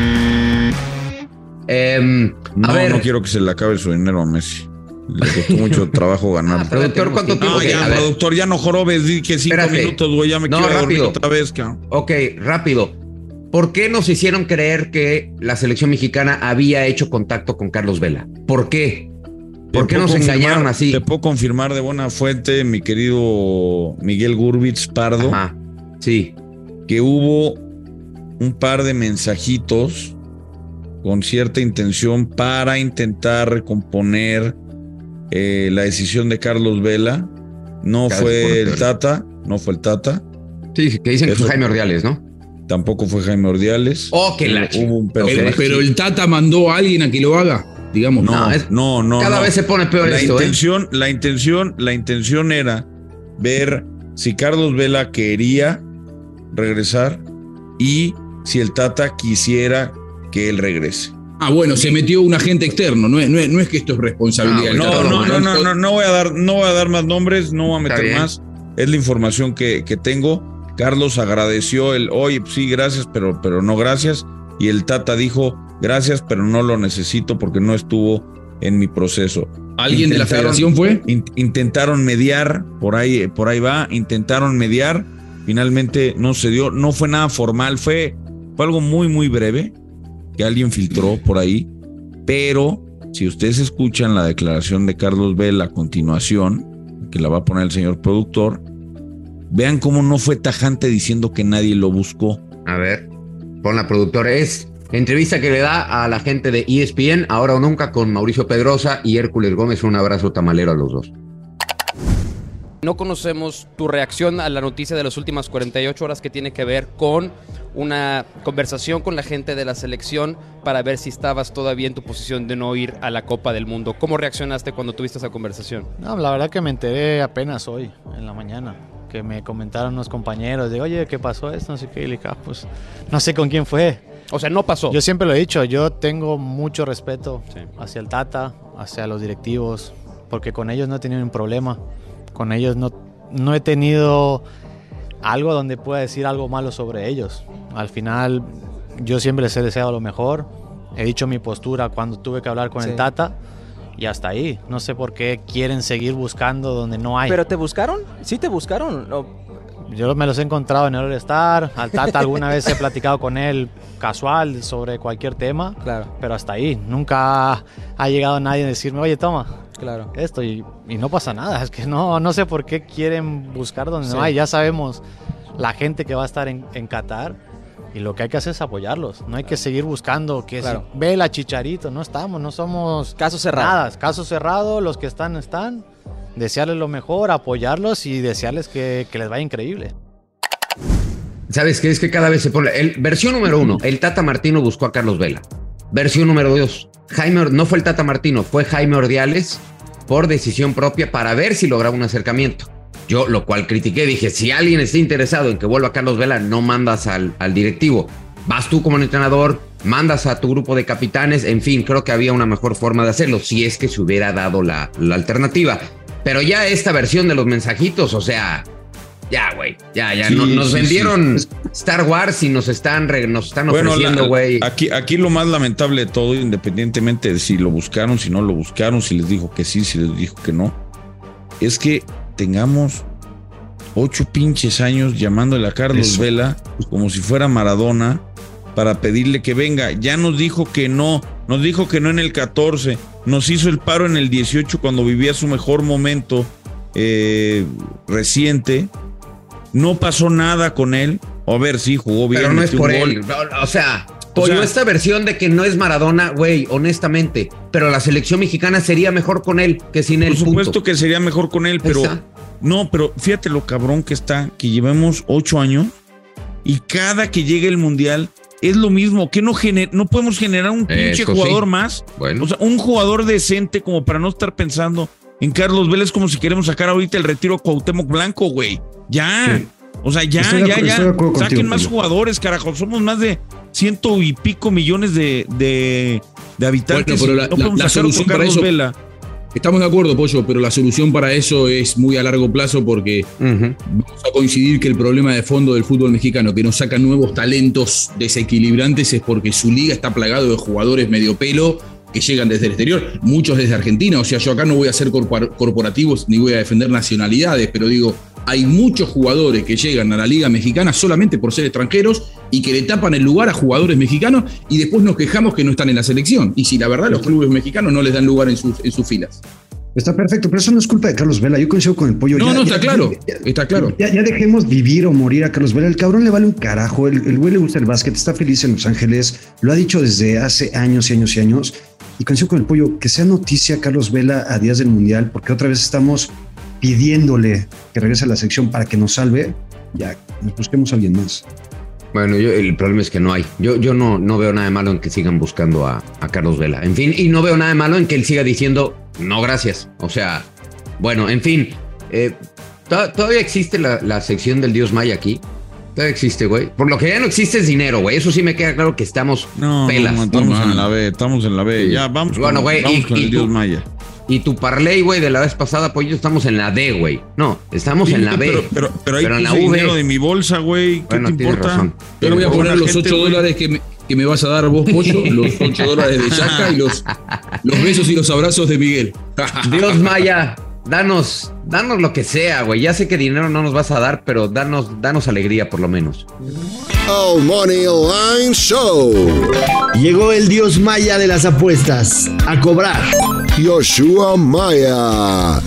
Eh, no, a ver. no quiero que se le acabe su dinero a Messi. Le costó mucho trabajo ganar. Ah, productor, ¿cuánto tiempo? No, ya, productor, ya no jorobes, di que cinco Espérate. minutos, güey, ya me no, quiero rápido. dormir otra vez, cabrón. Ok, rápido. ¿Por qué nos hicieron creer que la selección mexicana había hecho contacto con Carlos Vela? ¿Por qué? ¿Por qué nos engañaron así? Te puedo confirmar de buena fuente, mi querido Miguel Gurwitz Pardo. Ajá, sí. Que hubo un par de mensajitos con cierta intención para intentar recomponer Eh, la decisión de Carlos Vela. No Cada fue el Tata, no fue el Tata. Sí, que dicen Eso, que fue Jaime Ordiales, ¿no? Tampoco fue Jaime Ordiales. Oh, que la Hubo un pero, pero el Tata mandó a alguien a que lo haga, digamos. No, no, es, no, no. Cada no. vez se pone peor la esto, intención, ¿eh? La intención, la intención era ver si Carlos Vela quería regresar y si el Tata quisiera que él regrese. Ah, bueno, se metió un agente externo, no es, no es, no es que esto es responsabilidad. No, del no, no, no, no, no, no voy a dar, no voy a dar más nombres, no voy a Está meter bien. más. Es la información que, que tengo. Carlos agradeció el, oye, sí, gracias, pero, pero no gracias. Y el Tata dijo, gracias, pero no lo necesito porque no estuvo en mi proceso. ¿Alguien de la federación fue? In, intentaron mediar, por ahí, por ahí va, intentaron mediar, finalmente no se dio, no fue nada formal, fue, fue algo muy, muy breve, que alguien filtró por ahí, pero si ustedes escuchan la declaración de Carlos Vela a continuación, que la va a poner el señor productor, vean cómo no fue tajante diciendo que nadie lo buscó. A ver, pon la productora. Es entrevista que le da a la gente de E S P N, Ahora o Nunca, con Mauricio Pedrosa y Hércules Gómez. Un abrazo tamalero a los dos. No conocemos tu reacción a la noticia de las últimas cuarenta y ocho horas que tiene que ver con una conversación con la gente de la selección para ver si estabas todavía en tu posición de no ir a la Copa del Mundo. ¿Cómo reaccionaste cuando tuviste esa conversación? No, la verdad que me enteré apenas hoy, en la mañana, que me comentaron unos compañeros de, oye, ¿qué pasó esto? No sé qué, y le dije, ah, pues no sé con quién fue. O sea, no pasó. Yo siempre lo he dicho, yo tengo mucho respeto Sí. hacia el Tata, hacia los directivos, porque con ellos no he tenido un problema. Con ellos no, no he tenido algo donde pueda decir algo malo sobre ellos. Al final, yo siempre les he deseado lo mejor. He dicho mi postura cuando tuve que hablar con Sí. el Tata y hasta ahí. No sé por qué quieren seguir buscando donde no hay. ¿Pero te buscaron? ¿Sí te buscaron? ¿O? Yo me los he encontrado en el All-Star. Al Tata alguna vez he platicado con él casual sobre cualquier tema. Claro. Pero hasta ahí. Nunca ha, ha llegado nadie a decirme, oye, toma. Claro. Esto y, y no pasa nada. Es que no, no sé por qué quieren buscar donde Sí. no hay. Ya sabemos la gente que va a estar en, en Qatar y lo que hay que hacer es apoyarlos. No hay que seguir buscando que Claro. si, ve la Chicharito. No estamos, no somos Caso cerrado. nada. Caso cerrado. Los que están, están. Desearles lo mejor, apoyarlos y desearles que, que les vaya increíble. ¿Sabes qué? Es que cada vez se pone... El, versión número uno, el Tata Martino buscó a Carlos Vela. Versión número dos, Jaime, no fue el Tata Martino, fue Jaime Ordiales por decisión propia para ver si lograba un acercamiento. Yo, lo cual critiqué, dije, si alguien está interesado en que vuelva Carlos Vela, no mandas al, al directivo. Vas tú como entrenador, mandas a tu grupo de capitanes, en fin, creo que había una mejor forma de hacerlo, si es que se hubiera dado la, la alternativa. Pero ya esta versión de los mensajitos, o sea... Ya, güey, ya, ya, Sí, no, nos sí, vendieron sí. Star Wars y nos están, re, nos están Bueno, ofreciendo, la- güey. aquí, aquí lo más lamentable de todo, independientemente de si lo buscaron, si no lo buscaron, si les dijo que sí, si les dijo que no, es que tengamos ocho pinches años llamándole a Carlos Eso. Vela como si fuera Maradona para pedirle que venga. Ya nos dijo que no, nos dijo que no en el catorce, nos hizo el paro en el dieciocho cuando vivía su mejor momento eh, reciente. No pasó nada con él. A ver, sí, jugó bien. Pero no es metió por un él. gol. O sea, Pollo, O sea- esta versión de que no es Maradona, güey, honestamente, pero la selección mexicana sería mejor con él que sin él. Por supuesto punto. que sería mejor con él, Ahí pero está. no, pero fíjate lo cabrón que está, que llevamos ocho años y cada que llegue el mundial es lo mismo, que no gener, no podemos generar un pinche Eso jugador sí. más, Bueno. o sea, un jugador decente como para no estar pensando en Carlos Vélez como si queremos sacar ahorita el retiro a Cuauhtémoc Blanco, güey. Ya. Sí. O sea, ya, Estoy de ya, acuerdo- ya. estoy de acuerdo Saquen contigo, más Pollo. jugadores, carajo. Somos más de ciento y pico millones de, de, de habitantes. Bueno, pero la, no la- podemos la sacar solución con para Carlos eso... Vela. Estamos de acuerdo, Pollo, pero la solución para eso es muy a largo plazo porque Uh-huh. vamos a coincidir que el problema de fondo del fútbol mexicano, que no saca nuevos talentos desequilibrantes, es porque su liga está plagado de jugadores medio pelo que llegan desde el exterior, muchos desde Argentina. O sea, yo acá no voy a ser corpor- corporativos ni voy a defender nacionalidades, pero digo, hay muchos jugadores que llegan a la liga mexicana solamente por ser extranjeros y que le tapan el lugar a jugadores mexicanos y después nos quejamos que no están en la selección. Y si la verdad los clubes mexicanos no les dan lugar en sus, en sus filas. Está perfecto, pero eso no es culpa de Carlos Vela. Yo coincido con el Pollo. No, Ya- no, ya- está claro, ya- está claro. Ya, ya dejemos vivir o morir a Carlos Vela. El cabrón le vale un carajo. El, el güey le gusta el básquet, está feliz en Los Ángeles. Lo ha dicho desde hace años y años y años. Y coincido con el Pollo, que sea noticia Carlos Vela a días del Mundial, porque otra vez estamos pidiéndole que regrese a la sección para que nos salve. Ya, nos busquemos a alguien más. Bueno, yo, el problema es que no hay. Yo, yo no, no veo nada de malo en que sigan buscando a, a Carlos Vela. En fin, y no veo nada de malo en que él siga diciendo no, gracias. O sea, bueno, en fin. Eh, to- todavía existe la, la sección del Dios Maya aquí. Todavía existe, güey. Por lo que ya no existe es dinero, güey. Eso sí me queda claro que estamos no, pelas. No, estamos no, en la B, estamos en la B. Sí. Ya, vamos bueno, con, güey, vamos y, con y el tu, Dios Maya. Y tu parlay, güey, de la vez pasada, pues yo estamos en la D, güey. No, estamos sí, en la B. Pero, pero, pero ahí pero puse en la V. dinero de mi bolsa, güey. ¿Qué bueno, te importa? Razón. Yo le voy a poner los gente, ocho güey. dólares que me, que me vas a dar vos, Pollo. Los ocho dólares de Yaca y los, los besos y los abrazos de Miguel. Dios Maya, danos, danos lo que sea, güey. Ya sé que dinero no nos vas a dar, pero danos, danos alegría por lo menos. All Money Line Show. Llegó el dios maya de las apuestas a cobrar. Yoshua Maya.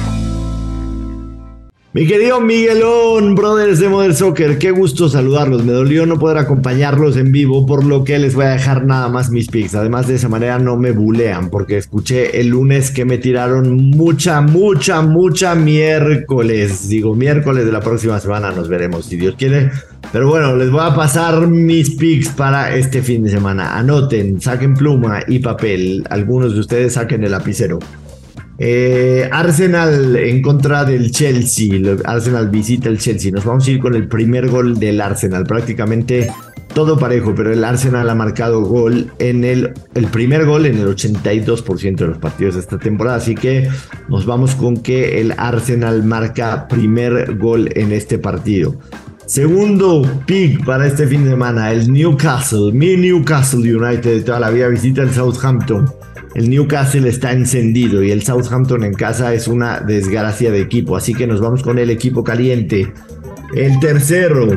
Mi querido Miguelón, brothers de Modern Soccer, qué gusto saludarlos. Me dolió no poder acompañarlos en vivo, por lo que les voy a dejar nada más mis picks. Además, de esa manera no me bulean, porque escuché el lunes que me tiraron mucha, mucha, mucha miércoles. Digo, miércoles de la próxima semana nos veremos, si Dios quiere. Pero bueno, les voy a pasar mis picks para este fin de semana. Anoten, saquen pluma y papel. Algunos de ustedes saquen el lapicero. Eh, Arsenal en contra del Chelsea. Arsenal visita el Chelsea. Nos vamos a ir con el primer gol del Arsenal. Prácticamente todo parejo, pero el Arsenal ha marcado gol en el, el primer gol en el ochenta y dos por ciento de los partidos de esta temporada. Así que nos vamos con que el Arsenal marca primer gol en este partido. Segundo pick para este fin de semana, el Newcastle. Mi Newcastle United de toda la vida visita el Southampton. El Newcastle está encendido y el Southampton en casa es una desgracia de equipo. Así que nos vamos con el equipo caliente. El tercero,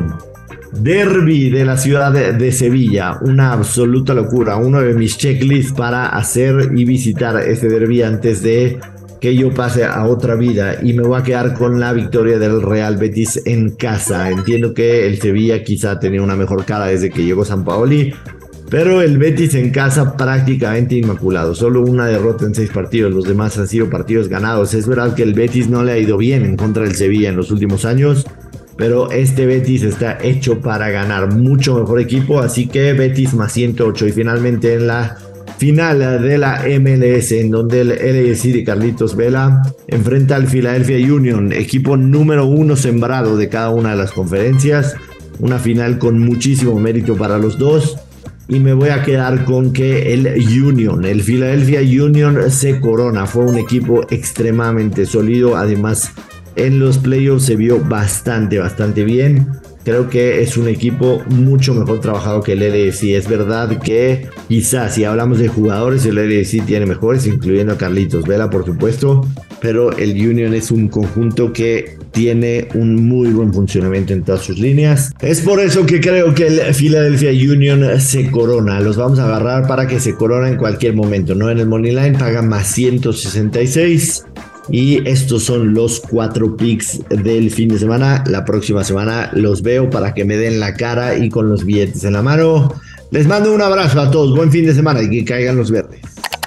derbi de la ciudad de, de Sevilla. Una absoluta locura. Uno de mis checklists para hacer y visitar ese derbi antes de que yo pase a otra vida. Y me voy a quedar con la victoria del Real Betis en casa. Entiendo que el Sevilla quizá tenía una mejor cara desde que llegó Sampaoli, pero el Betis en casa prácticamente inmaculado. Solo una derrota en seis partidos. Los demás han sido partidos ganados. Es verdad que el Betis no le ha ido bien en contra del Sevilla en los últimos años, pero este Betis está hecho para ganar. Mucho mejor equipo. Así que Betis más ciento ocho. Y finalmente en la final de la M L S, en donde el L A F C de Carlitos Vela enfrenta al Philadelphia Union, equipo número uno sembrado de cada una de las conferencias. Una final con muchísimo mérito para los dos. Y me voy a quedar con que el Union, el Philadelphia Union se corona. Fue un equipo extremadamente sólido. Además, en los playoffs se vio bastante, bastante bien. Creo que es un equipo mucho mejor trabajado que el L A F C. Es verdad que quizás si hablamos de jugadores, el L A F C tiene mejores, incluyendo a Carlitos Vela, por supuesto. Pero el Union es un conjunto que tiene un muy buen funcionamiento en todas sus líneas. Es por eso que creo que el Philadelphia Union se corona. Los vamos a agarrar para que se corona en cualquier momento, ¿no? En el Moneyline pagan más ciento sesenta y seis. Y estos son los cuatro picks del fin de semana. La próxima semana los veo para que me den la cara y con los billetes en la mano. Les mando un abrazo a todos. Buen fin de semana y que caigan los verdes.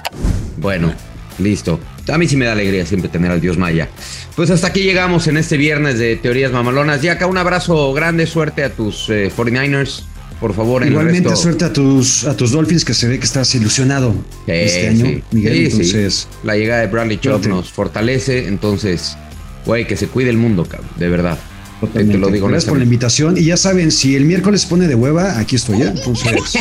Bueno, listo. A mí sí me da alegría siempre tener al Dios Maya. Pues hasta aquí llegamos en este viernes de Teorías Mamalonas. Y acá un abrazo grande, suerte a tus eh, cuarenta y nueve ers. Por favor, igualmente el resto. Suerte a tus, a tus Dolphins, que se ve que estás ilusionado sí, este año, sí. Miguel. Sí, entonces, sí. La llegada de Bradley Chubb nos fortalece. Entonces, güey, que se cuide el mundo, cabrón, de verdad. Te, te lo digo. Gracias por la invitación. Y ya saben, si el miércoles se pone de hueva, aquí estoy ya. Entonces,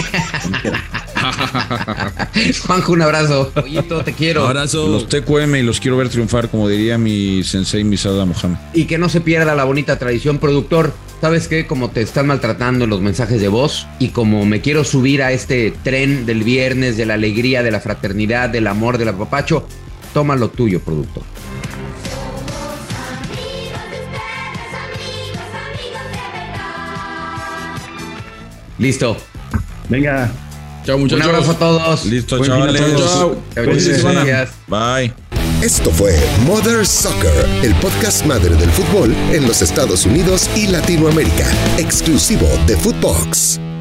Juanjo, un abrazo. Pollito, te quiero. Abrazo. Los T Q M y los quiero ver triunfar, como diría mi sensei Misada Mohamed. Y que no se pierda la bonita tradición, productor. ¿Sabes qué? Como te están maltratando en los mensajes de voz y como me quiero subir a este tren del viernes, de la alegría, de la fraternidad, del amor, del apapacho, toma lo tuyo, productor. Listo. Venga. Chao, muchachos. Un abrazo a todos. Listo, Buen chavales. fin a todos. Chao. Gracias. Gracias. Bye. Esto fue Mother Soccer, el podcast madre del fútbol en los Estados Unidos y Latinoamérica, exclusivo de Footbox.